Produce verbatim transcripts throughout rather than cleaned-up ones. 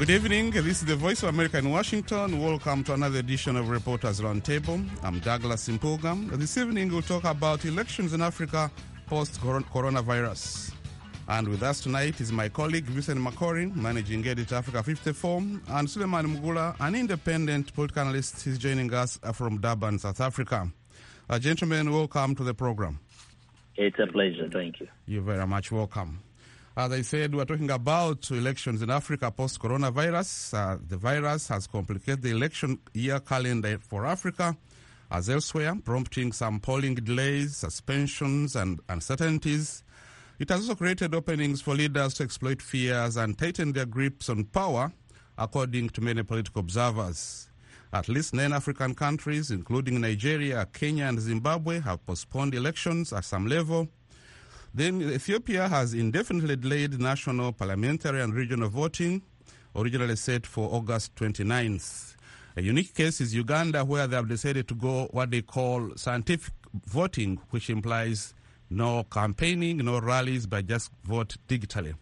Good evening. This is the Voice of America in Washington. Welcome to another edition of Reporters Roundtable. I'm Douglas Impuga. This evening we'll talk about elections in Africa post-coronavirus. And with us tonight is my colleague Vincent Makori, Managing Editor Africa fifty-four, and Suleiman Mugula, an independent political analyst. He's joining us from Durban, South Africa. Uh, gentlemen, welcome to the program. It's a pleasure. Thank you. You're very much welcome. As I said, we're talking about elections in Africa post-coronavirus. Uh, the virus has complicated the election year calendar for Africa as elsewhere, prompting some polling delays, suspensions, and uncertainties. It has also created openings for leaders to exploit fears and tighten their grips on power, according to many political observers. At least nine African countries, including Nigeria, Kenya, and Zimbabwe, have postponed elections at some level. Then Ethiopia has indefinitely delayed national, parliamentary, and regional voting, originally set for August twenty-ninth. A unique case is Uganda, where they have decided to go what they call scientific voting, which implies no campaigning, no rallies, but just vote digitally.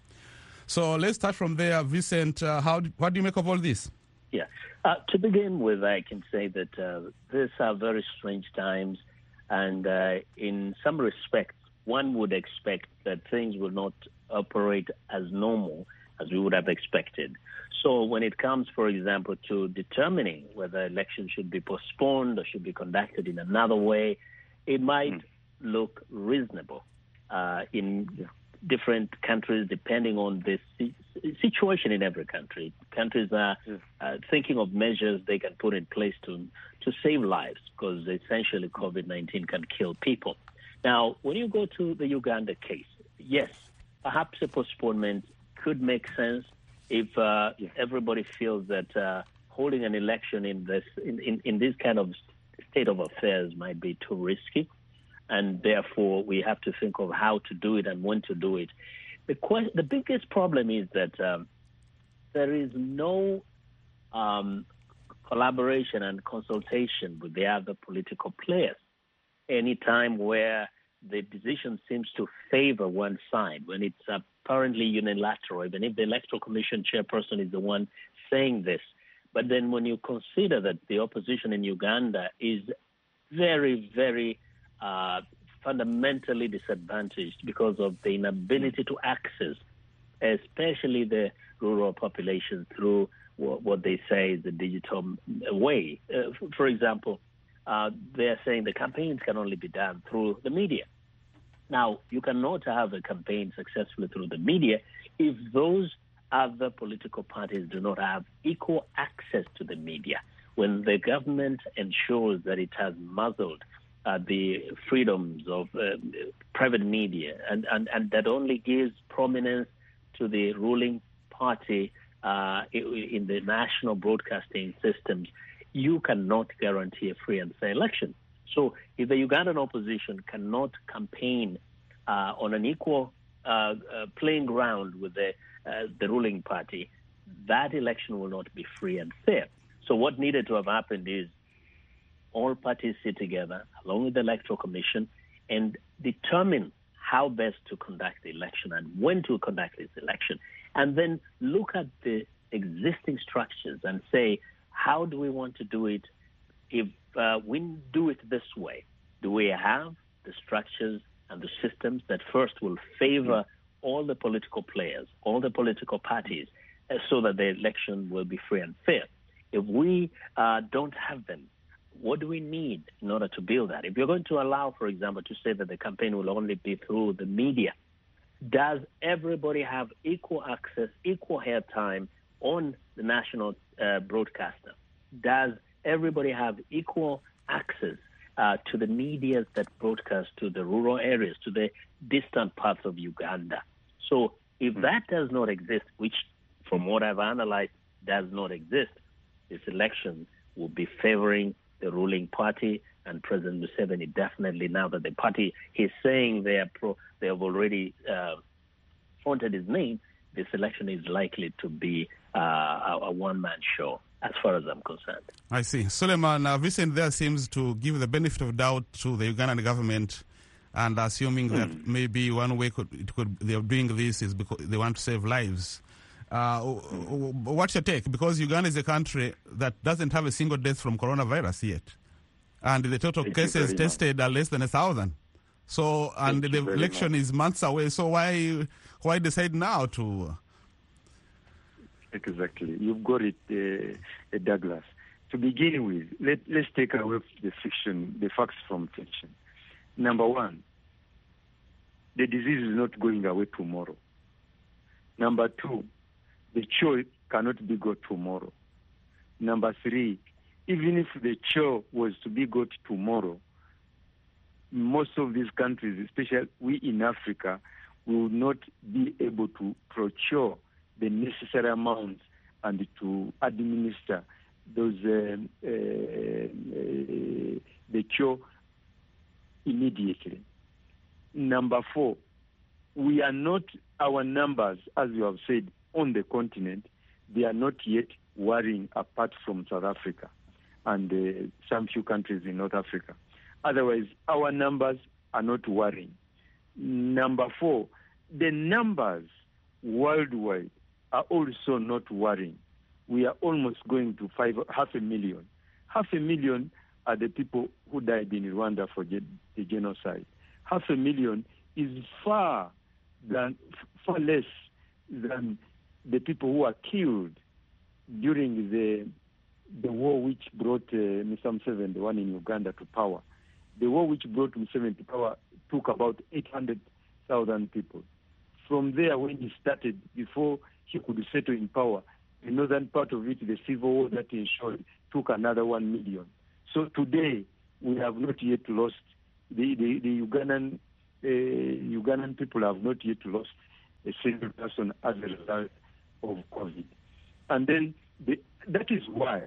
So let's start from there. Vincent, uh, how, what do you make of all this? Yeah. Uh, to begin with, I can say that uh, these are very strange times, and uh, in some respects, one would expect that things will not operate as normal as we would have expected. So when it comes, for example, to determining whether elections should be postponed or should be conducted in another way, it might mm. look reasonable uh, in different countries, depending on the situation in every country. Countries are uh, thinking of measures they can put in place to to save lives, because essentially COVID nineteen can kill people. Now, when you go to the Uganda case, yes, perhaps a postponement could make sense if, uh, if everybody feels that uh, holding an election in this in, in, in this kind of state of affairs might be too risky, and therefore we have to think of how to do it and when to do it. The que- the biggest problem is that um, there is no um, collaboration and consultation with the other political players. Any time where the decision seems to favor one side, when it's apparently unilateral, even if the Electoral Commission chairperson is the one saying this. But then when you consider that the opposition in Uganda is very, very uh, fundamentally disadvantaged because of the inability to access, especially the rural population, through what, what they say is the digital way. Uh, for example, Uh, they're saying the campaigns can only be done through the media. Now, you cannot have a campaign successfully through the media if those other political parties do not have equal access to the media. When the government ensures that it has muzzled uh, the freedoms of uh, private media and, and, and that only gives prominence to the ruling party uh, in the national broadcasting systems, you cannot guarantee a free and fair election. So if the Ugandan opposition cannot campaign uh, on an equal uh, uh, playing ground with the, uh, the ruling party, that election will not be free and fair. So what needed to have happened is all parties sit together, along with the Electoral Commission, and determine how best to conduct the election and when to conduct this election, and then look at the existing structures and say, how do we want to do it? If uh, we do it this way, do we have the structures and the systems that first will favor all the political players, all the political parties, uh, so that the election will be free and fair? If we uh, don't have them, what do we need in order to build that? If you're going to allow, for example, to say that the campaign will only be through the media, does everybody have equal access, equal airtime on the national uh, broadcaster? Does everybody have equal access uh, to the media that broadcast to the rural areas, to the distant parts of Uganda? So if that does not exist, which from what I've analyzed does not exist, this election will be favoring the ruling party and President Museveni definitely, now that the party he's saying they are pro, they have already uh, fronted his name, this election is likely to be uh, a, a one-man show, as far as I'm concerned. I see. Suleiman, uh, Vincent there seems to give the benefit of doubt to the Ugandan government, and assuming mm. that maybe one way could, it could they're doing this is because they want to save lives. Uh, what's your take? Because Uganda is a country that doesn't have a single death from coronavirus yet. And the total Thank cases tested much. are less than a thousand. So, and Thank the election much. is months away. So why why decide now to... Exactly. You've got it, uh, Douglas. To begin with, let, let's take away the fiction, the facts from fiction. Number one, the disease is not going away tomorrow. Number two, the cure cannot be got tomorrow. Number three, even if the cure was to be got tomorrow, most of these countries, especially we in Africa, will not be able to procure the necessary amounts and to administer those uh, uh, uh, the cure immediately. Number four, we are not, our numbers, as you have said, on the continent, they are not yet worrying apart from South Africa and uh, some few countries in North Africa. Otherwise, our numbers are not worrying. Number four, the numbers worldwide are also not worrying. We are almost going to five, half a million. Half a million are the people who died in Rwanda for ge- the genocide. Half a million is far than far less than the people who are killed during the the war which brought uh, Mister Museveni, the one in Uganda, to power. The war which brought Museveni to power took about eight hundred thousand people. From there, when he started, before he could settle in power, the northern part of it, the civil war that he ensured, took another one million. So today, we have not yet lost, the, the, the Ugandan, uh, Ugandan people have not yet lost a single person as a result of COVID. And then the, that is why,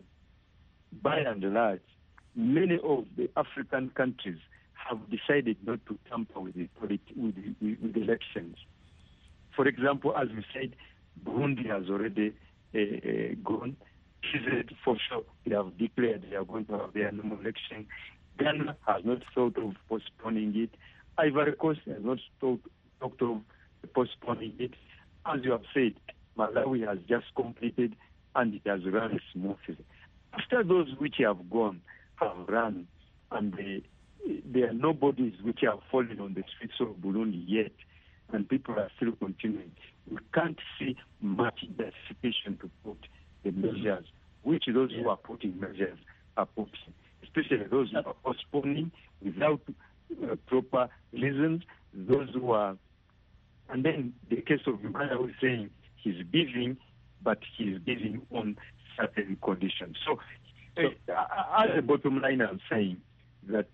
by and large, many of the African countries have decided not to tamper with the, with, the, with the elections. For example, as we said, Burundi has already uh, uh, gone. For sure, they have declared they are going to have their normal election. Ghana has not thought of postponing it. Ivory Coast has not thought, thought of postponing it. As you have said, Malawi has just completed and it has run smoothly. After those which have gone, have run, and they, there are no bodies which have fallen on the streets of Burundi yet, and people are still continuing. We can't see much justification to put the measures, which those yeah. who are putting measures are putting, especially those who are postponing without uh, proper reasons, those who are, and then the case of Uganda was saying he's giving, but he's giving on certain conditions. So, so uh, as a bottom line, I'm saying that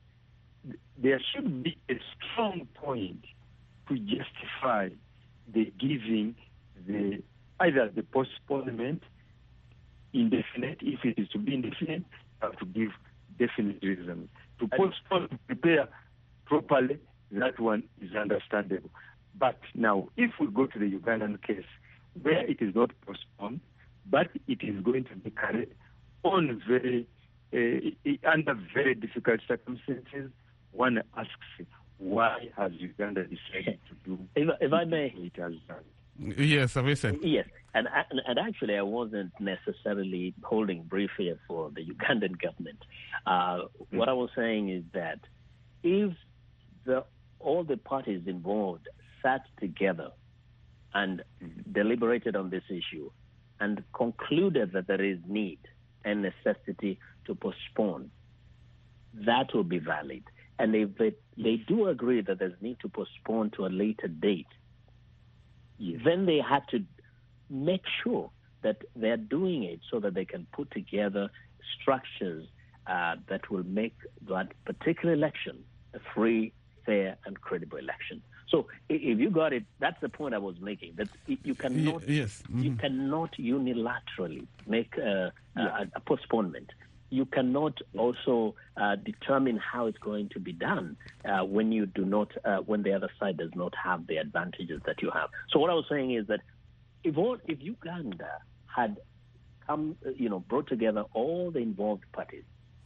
there should be a strong point to justify the giving, the either the postponement, indefinite, if it is to be indefinite, have to give definite reasons. To postpone, to prepare properly, that one is understandable. But now, if we go to the Ugandan case, where it is not postponed, but it is going to be carried on very, uh, under very difficult circumstances, one asks, why has Uganda decided to do if, if I may, it has done? Yes, obviously. Yes, and, and and actually, I wasn't necessarily holding brief here for the Ugandan government. Uh, mm-hmm. What I was saying is that if the all the parties involved sat together and mm-hmm. deliberated on this issue and concluded that there is need and necessity to postpone, that will be valid. And if they, they do agree that there's need to postpone to a later date, yes. then they have to make sure that they're doing it so that they can put together structures uh, that will make that particular election a free, fair, and credible election. So if you got it, that's the point I was making, that you cannot, yes. mm-hmm. you cannot unilaterally make a, yeah. a, a postponement. You cannot also uh, determine how it's going to be done uh, when you do not, uh, when the other side does not have the advantages that you have. So what I was saying is that if all, if Uganda had come, you know, brought together all the involved parties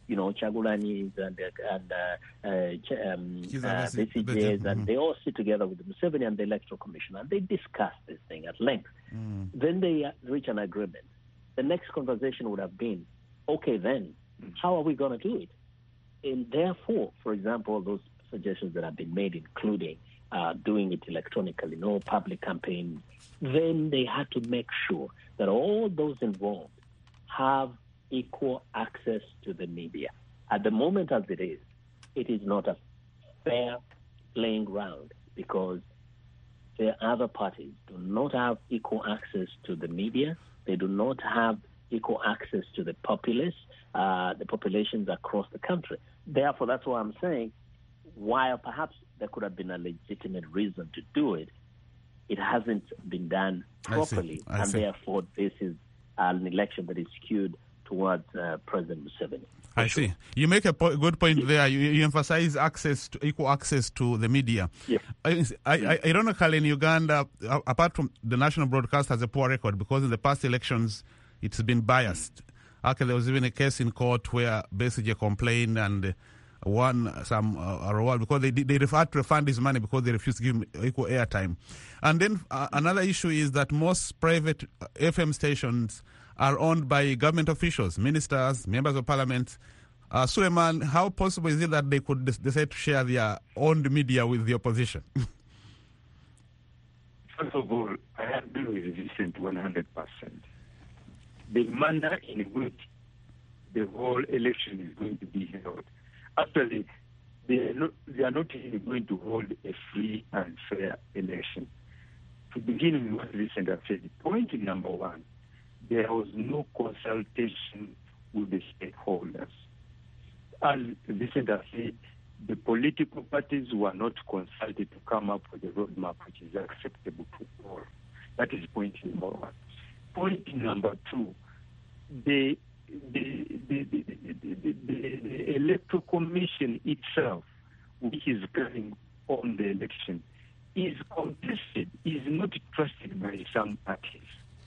you know, Chagulanis and, and uh, uh, um, uh, B C Js, mm-hmm. and they all sit together with the Museveni and the Electoral Commission, and they discuss this thing at length. Mm. Then they uh, reach an agreement. The next conversation would have been, okay, then, how are we going to do it? And therefore, for example, those suggestions that have been made, including uh, doing it electronically, no public campaign, then they had to make sure that all those involved have equal access to the media. At the moment as it is, it is not a fair playing ground because the other parties do not have equal access to the media. They do not have equal access to the populace, uh, the populations across the country. Therefore, that's why I'm saying, while perhaps there could have been a legitimate reason to do it, it hasn't been done properly, I see. I and see. therefore this is an election that is skewed towards uh, President Museveni. I sure. see. You make a po- good point yes. there. You, you emphasize access to equal access to the media. Yes. I, I, ironically, in Uganda, apart from the national broadcast has a poor record because in the past elections it's been biased. Okay, there was even a case in court where Besigye complained and won some uh, reward because they they had to refund his money because they refused to give him equal airtime. And then uh, another issue is that most private F M stations are owned by government officials, ministers, members of parliament. Uh, Suleiman, how possible is it that they could des- decide to share their owned media with the opposition? First of all, I agree with Vincent one hundred percent. The manner in which the whole election is going to be held, actually, they are not, they are not even going to hold a free and fair election. To begin with what Vincent has said, point number one, there was no consultation with the stakeholders. As Vincent has said, the political parties were not consulted to come up with a roadmap which is acceptable to all. That is point number one. Point number two, the the the, the, the, the, the, the Electoral Commission itself, which is carrying on the election, is contested, is not trusted by some parties.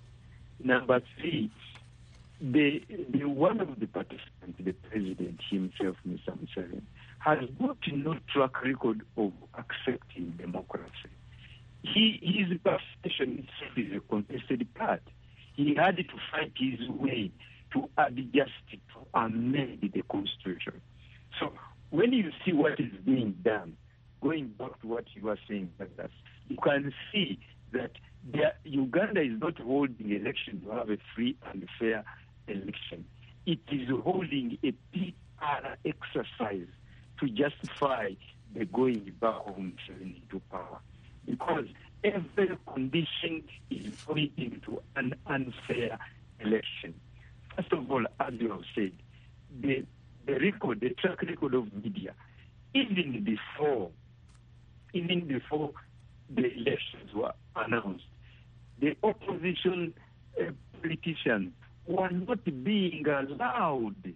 Number three, the, the one of the participants, the president himself, Mister Museveni, has got no track record of accepting democracy. He, his participation itself is a contested part. He had to fight his way to adjust, to amend the constitution. So when you see what is being done, going back to what you were saying, Douglas, you can see that there, Uganda is not holding election to have a free and fair election. It is holding a P R exercise to justify the going back home to power. Because every condition is pointing to an unfair election. First of all, as you have said, the, the record, the track record of media, even before, even before the elections were announced, the opposition uh, politicians were not being allowed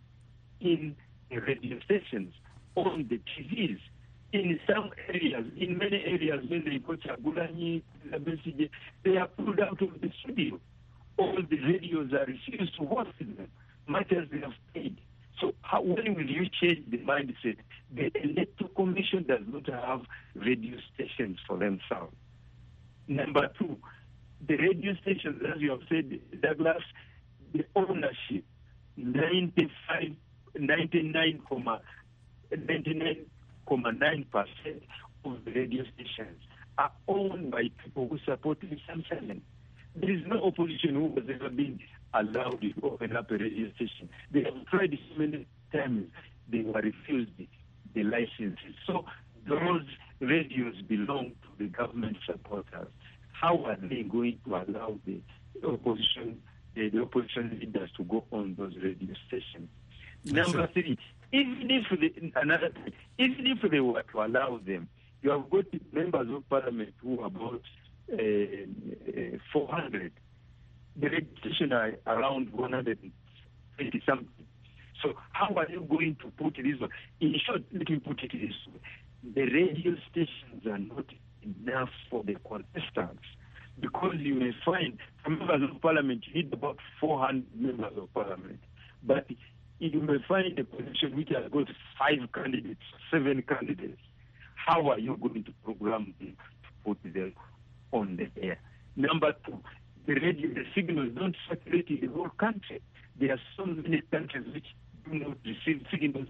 in the radio stations, on the T Vs. In some areas, in many areas, when they go to Chagulani, they are pulled out of the studio. All the radios are refused to host them, much as they have paid. So how, when will you change the mindset? The Electoral Commission does not have radio stations for themselves. Number two, the radio stations, as you have said, Douglas, the ownership, ninety-five, ninety-nine, ninety-nine point nine percent of the radio stations are owned by people who support Mister Museveni. There is no opposition who has ever been allowed to open up a radio station. They have tried so many times. They were refused the licenses. So those radios belong to the government supporters. How are they going to allow the opposition, the, the opposition leaders to go on those radio stations? Number three, even if they, another thing, even if they were to allow them, you have got members of parliament who are about uh, uh, four hundred. The registration are around one hundred eighty something. So how are you going to put this one? In short, let me put it this way. The radio stations are not enough for the contestants because you may find from members of parliament, you need about four hundred members of parliament. But you may find a position which has got five candidates, seven candidates. How are you going to program them to put them on the air? Number two, the radio the signals don't circulate in the whole country. There are so many countries which do not receive signals,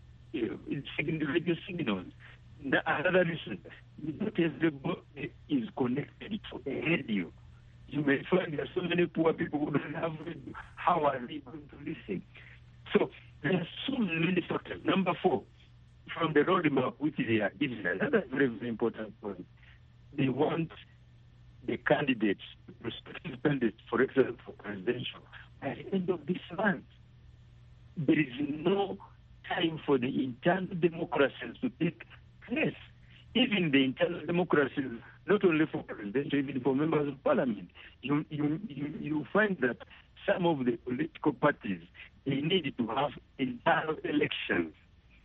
uh, radio signals. Another reason, not everybody is connected to a radio. You may find there are so many poor people who don't have radio. How are they going to listen? So there are so many factors. Number four, from the roadmap which they are giving, another very, very important point, they want the candidates, the prospective candidates, for example, for presidential, by the end of this month. There is no time for the internal democracies to take place. Even the internal democracies, not only for presidential, even for members of parliament, you, you, you, you find that some of the political parties, they need to have internal elections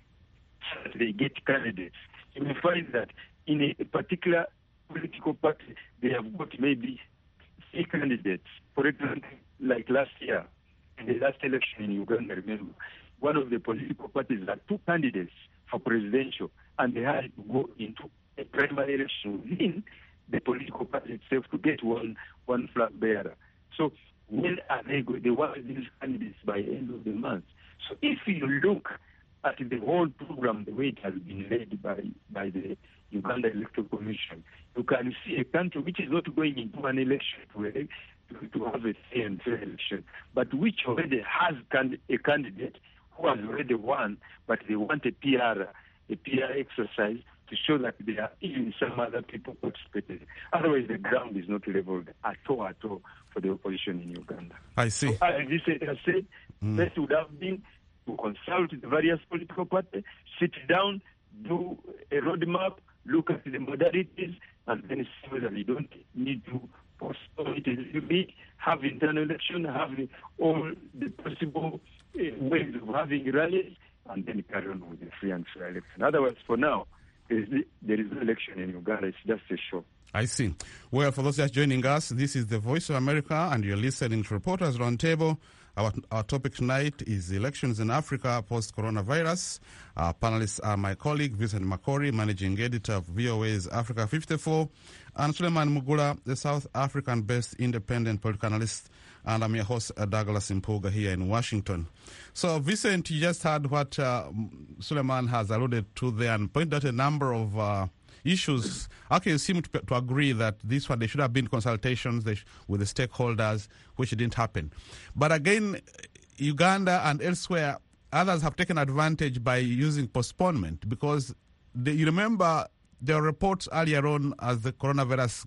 so that they get candidates. You may find that in a particular political party, they have got maybe three candidates. For example, like last year, in the last election in Uganda, remember, one of the political parties had two candidates for presidential, and they had to go into a primary election within the political party itself to get one one flag bearer. So when are they going? They want these candidates by the end of the month. So if you look at the whole program, the way it has been led by, by the Uganda Electoral Commission, you can see a country which is not going into an election to, to, to have a fair and fair election, but which already has a candidate who has already won, but they want a P R, a P R exercise to show that there are even some other people participating. Otherwise, the ground is not leveled at all, at all for the opposition in Uganda. I see. So, as you said, I said mm. that would have been to consult the various political parties, sit down, do a roadmap, look at the modalities, and then see whether we don't need to postpone it a little bit, have internal election, have all the possible uh, ways of having rallies, and then carry on with the free and fair election. Otherwise, for now, there is, there is no election in Uganda. It's just a show. I see. Well, for those just joining us, this is the Voice of America, and you're listening to Reporters Roundtable. Our, our topic tonight is elections in Africa post-coronavirus. Our panelists are my colleague, Vincent Makori, managing editor of V O A's Africa fifty-four, and Suleiman Mugula, the South African-based independent political analyst, and I'm your host, uh, Douglas Impuga, here in Washington. So, Vincent, you just heard what uh, Suleiman has alluded to there and pointed out a number of uh, issues. Okay, you seem to, to agree that this one, there should have been consultations they sh- with the stakeholders, which didn't happen. But again, Uganda and elsewhere, others have taken advantage by using postponement because they, you remember there were reports earlier on as the coronavirus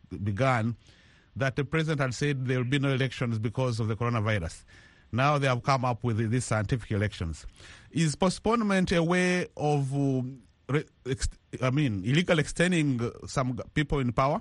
began that the president had said there will be no elections because of the coronavirus. Now they have come up with these scientific elections. Is postponement a way of, um, I mean, illegal extending some people in power?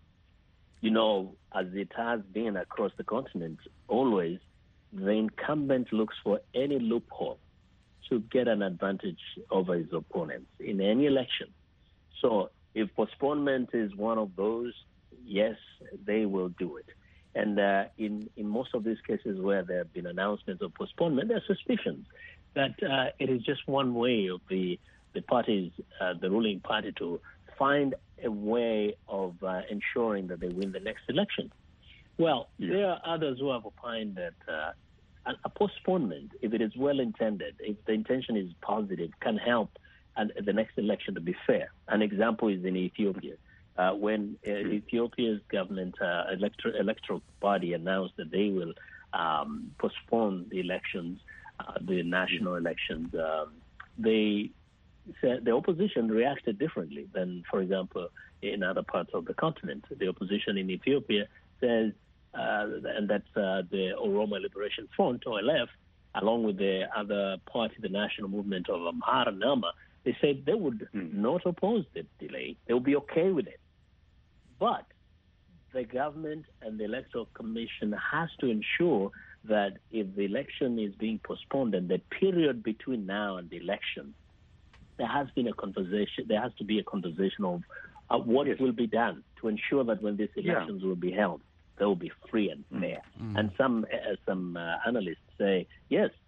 You know, as it has been across the continent, always the incumbent looks for any loophole to get an advantage over his opponents in any election. So if postponement is one of those, yes, they will do it. And uh, in, in most of these cases where there have been announcements of postponement, there are suspicions that uh, it is just one way of the, the parties, uh, the ruling party, to find a way of uh, ensuring that they win the next election. Well, yeah. There are others who have opined that uh, a, a postponement, if it is well intended, if the intention is positive, can help and the next election to be fair. An example is in Ethiopia. Uh, when uh, Ethiopia's government uh, electro- electoral body announced that they will um, postpone the elections, uh, the national elections, um, they said the opposition reacted differently than, for example, in other parts of the continent. The opposition in Ethiopia says, uh, and that's uh, the Oromo Liberation Front, O L F, along with the other party, the National Movement of Amhara Nama, they said they would mm. not oppose the delay. They would be okay with it. But the government and the Electoral Commission has to ensure that if the election is being postponed and the period between now and the election, there has been a conversation, there has to be a conversation of uh, what yes. will be done to ensure that when these elections yeah. will be held, they will be free and fair. Mm. And some uh, some uh, analysts say, yes,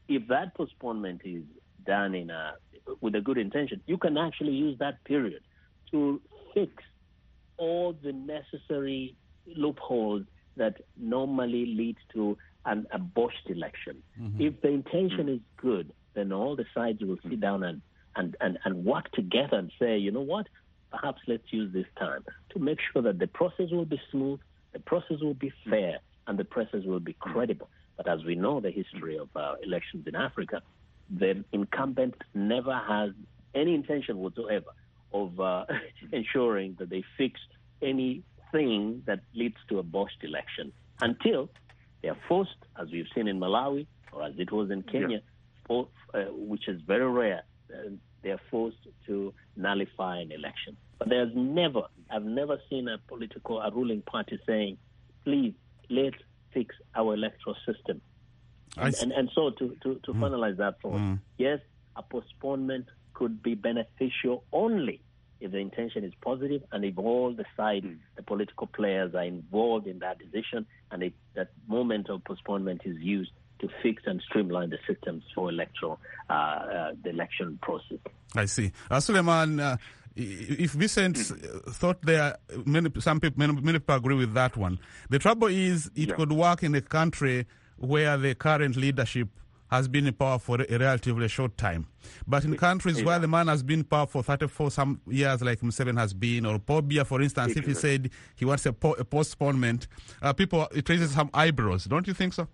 if that postponement is done in a, with a good intention, you can actually use that period to fix all the necessary loopholes that normally lead to an, a botched election. Mm-hmm. If the intention is good, then all the sides will sit down and, and, and, and work together and say, you know what, perhaps let's use this time to make sure that the process will be smooth, the process will be fair, and the process will be credible. But as we know the history of uh, elections in Africa, the incumbent never has any intention whatsoever of uh, ensuring that they fix anything that leads to a botched election until they are forced, as we've seen in Malawi or as it was in Kenya, yeah. for, uh, which is very rare, uh, they are forced to nullify an election. But there's never, I've never seen a political, a ruling party saying, please, let's fix our electoral system. And, and, and so to, to, to mm. finalize that thought, mm. yes, a postponement could be beneficial only if the intention is positive and if all the sides, mm. the political players are involved in that decision and if that moment of postponement is used to fix and streamline the systems for electoral, uh, uh, the election process. I see. Uh, Suleiman, uh, if Vincent mm. thought there, many, some people, many, many people agree with that one. The trouble is it yeah. could work in a country where the current leadership has been in power for a relatively short time. But in countries yeah. where the man has been in power for thirty-four some years, like Museveni has been, or Paul Biya, for instance, exactly. if he said he wants a, po- a postponement, uh, people, it raises some eyebrows. Don't you think so?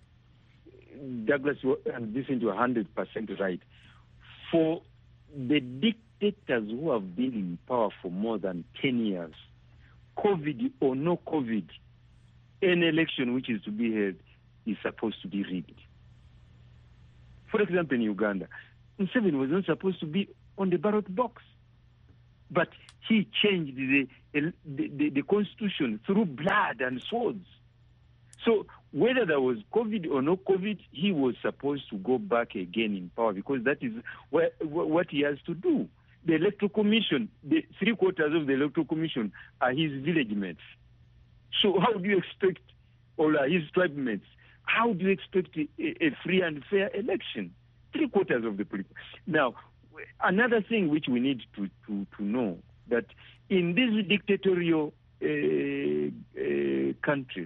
Douglas, and this is one hundred percent right. For the dictators who have been in power for more than ten years, COVID or no COVID, any election which is to be held is supposed to be rigged. For example, in Uganda, Museveni was not supposed to be on the ballot box, but he changed the, the, the, the constitution through blood and swords. So whether there was COVID or no COVID, he was supposed to go back again in power because that is what, what he has to do. The Electoral Commission, the three quarters of the Electoral Commission are his village mates. So how do you expect, or are his tribe mates, how do you expect a, a free and fair election? Three quarters of the people. Now, another thing which we need to, to, to know, that in these dictatorial uh, uh, countries,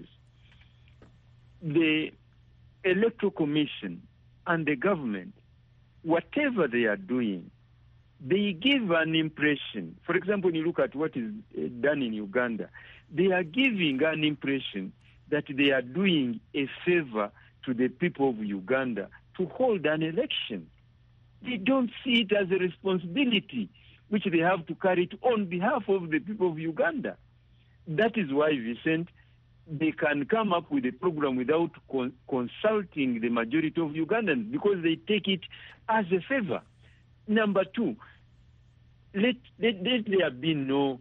the Electoral Commission and the government, whatever they are doing, they give an impression. For example, when you look at what is uh, done in Uganda, they are giving an impression that they are doing a favor to the people of Uganda to hold an election. They don't see it as a responsibility which they have to carry it on behalf of the people of Uganda. That is why, Vincent, they can come up with a program without con- consulting the majority of Ugandans because they take it as a favor. Number two, let, let, let there be no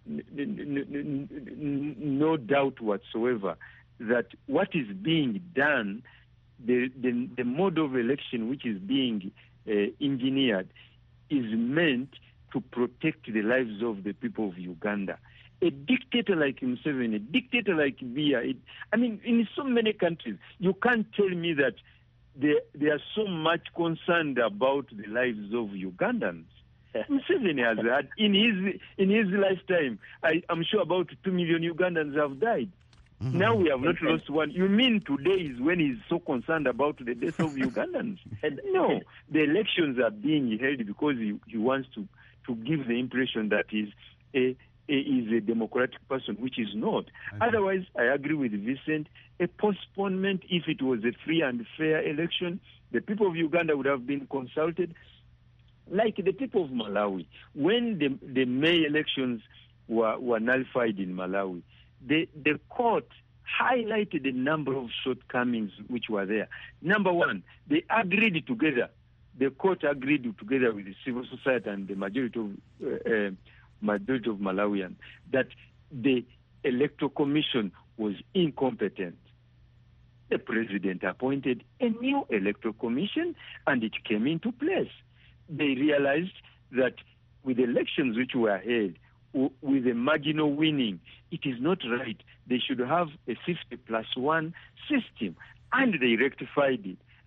no doubt whatsoever that what is being done, the, the, the mode of election which is being uh, engineered, is meant to protect the lives of the people of Uganda. A dictator like Museveni, a dictator like Biya, it, I mean, in so many countries, you can't tell me that they, they are so much concerned about the lives of Ugandans. Museveni has had, in his in his lifetime, I, I'm sure about two million Ugandans have died. Mm-hmm. Now we have not lost one. You mean today is when he's so concerned about the death of Ugandans? No, the elections are being held because he, he wants to, to give the impression that he's a, a, is a democratic person, which is not. Okay. Otherwise, I agree with Vincent, a postponement, if it was a free and fair election, the people of Uganda would have been consulted. Like the people of Malawi, when the, the May elections were, were nullified in Malawi, the, the court highlighted a number of shortcomings which were there. Number one, they agreed together, the court agreed together with the civil society and the majority of, uh, uh, majority of Malawians that the Electoral Commission was incompetent. The president appointed a new Electoral Commission and it came into place. They realized that with elections which were held, w- with a marginal winning, it is not right. They should have a fifty plus one system. And they rectified it.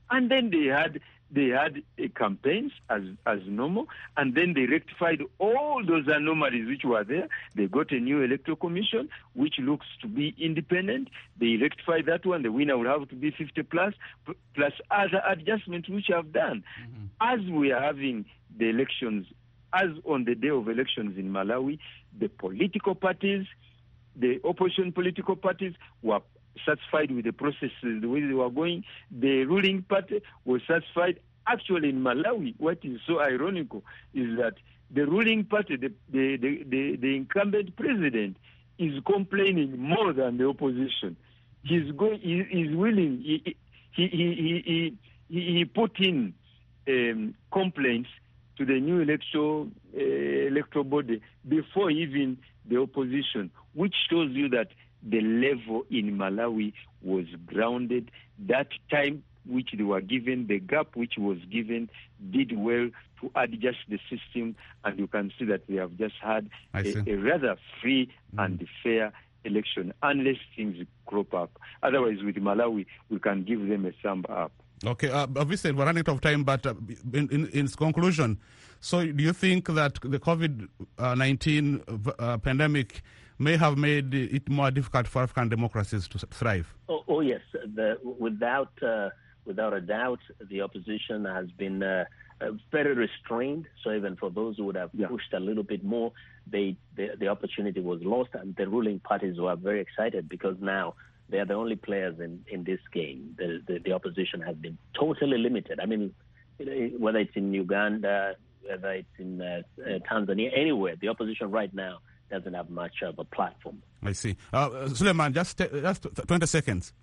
And then they had they had uh, campaigns as as normal, and then they rectified all those anomalies which were there. They got a new electoral commission which looks to be independent. They rectified that one. The winner will have to be fifty plus, p- plus other adjustments which have done. Mm-hmm. As we are having the elections, as on the day of elections in Malawi, the political parties, the opposition political parties were satisfied with the processes, the way they were going. The ruling party was satisfied. Actually, in Malawi, what is so ironical is that the ruling party, the the, the, the, the incumbent president, is complaining more than the opposition. He's going. He is willing. He he he he he, he put in um, complaints to the new electoral uh, electoral body before even the opposition, which shows you that the level in Malawi was grounded. That time which they were given, the gap which was given, did well to adjust the system, and you can see that they have just had a, a rather free mm. and fair election, unless things crop up. Otherwise, with Malawi, we can give them a thumb up. Okay, uh, obviously we're running out of time, but uh, in, in, in conclusion, so do you think that the COVID nineteen uh, pandemic may have made it more difficult for African democracies to thrive? Oh, oh yes, the, without uh, without a doubt, the opposition has been uh, uh, very restrained. So even for those who would have yeah. pushed a little bit more, they the, the opportunity was lost, and the ruling parties were very excited because now they are the only players in, in this game. The, the, the opposition has been totally limited. I mean, whether it's in Uganda, whether it's in uh, uh, Tanzania, anywhere, the opposition right now doesn't have much of a platform. I see. Uh, Suleiman, just, uh, just twenty seconds.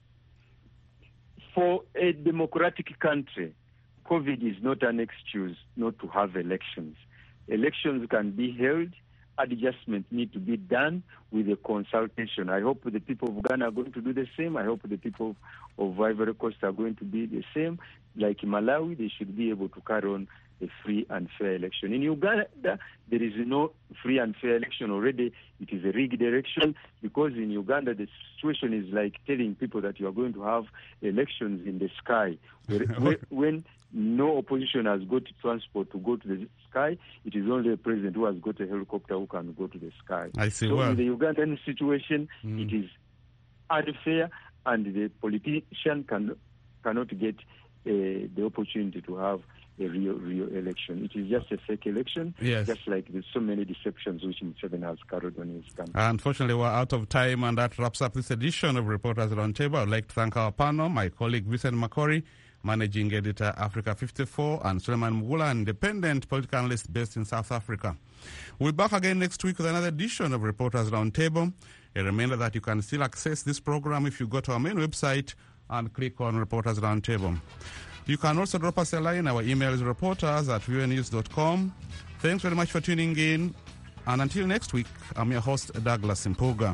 For a democratic country, COVID is not an excuse not to have elections. Elections can be held. Adjustments need to be done with a consultation. I hope the people of Ghana are going to do the same. I hope the people of, of Ivory Coast are going to be the same. Like in Malawi, they should be able to carry on a free and fair election. In Uganda, there is no free and fair election already. It is a rigged election because in Uganda, the situation is like telling people that you are going to have elections in the sky. When, when no opposition has got transport to go to the sky, it is only a president who has got a helicopter who can go to the sky. I see. So well. in the Ugandan situation, mm. it is unfair, and the politician can, cannot get uh, the opportunity to have a real, real election. It is just a fake election, yes. just like there's so many deceptions which Museveni has carried on his country. Unfortunately, we're out of time, and that wraps up this edition of Reporters Roundtable. I'd like to thank our panel, my colleague Vincent Makori, Managing Editor, Africa fifty-four, and Suleiman Mugula, independent political analyst based in South Africa. We'll be back again next week with another edition of Reporters Roundtable. A reminder that you can still access this program if you go to our main website and click on Reporters Roundtable. You can also drop us a line. Our email is reporters at v o a news dot com. Thanks very much for tuning in. And until next week, I'm your host, Douglas Impuga.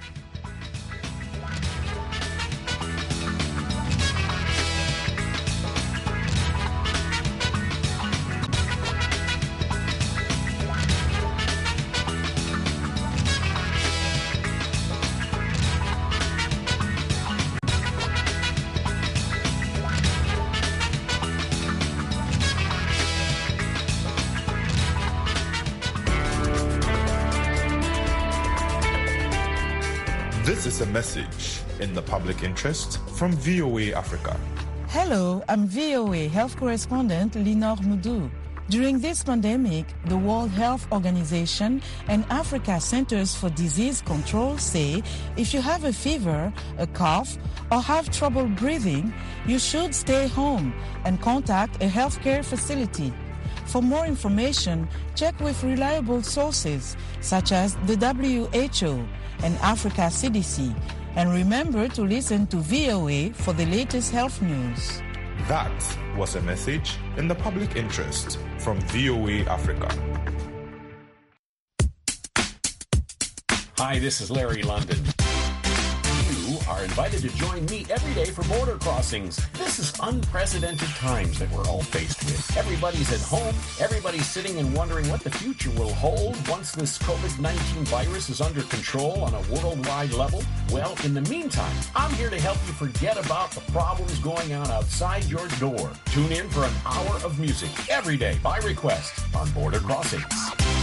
This is a message in the public interest from V O A Africa. Hello, I'm V O A health correspondent Linor Moudou. During this pandemic, the World Health Organization and Africa Centers for Disease Control say if you have a fever, a cough, or have trouble breathing, you should stay home and contact a healthcare facility. For more information, check with reliable sources such as the W H O and Africa C D C. And remember to listen to V O A for the latest health news. That was a message in the public interest from V O A Africa. Hi, this is Larry London. You are invited to join me every day for Border Crossings. This is unprecedented times that we're all faced with. Everybody's at home. Everybody's sitting and wondering what the future will hold once this COVID nineteen virus is under control on a worldwide level. Well, in the meantime, I'm here to help you forget about the problems going on outside your door. Tune in for an hour of music every day by request on Border Crossings.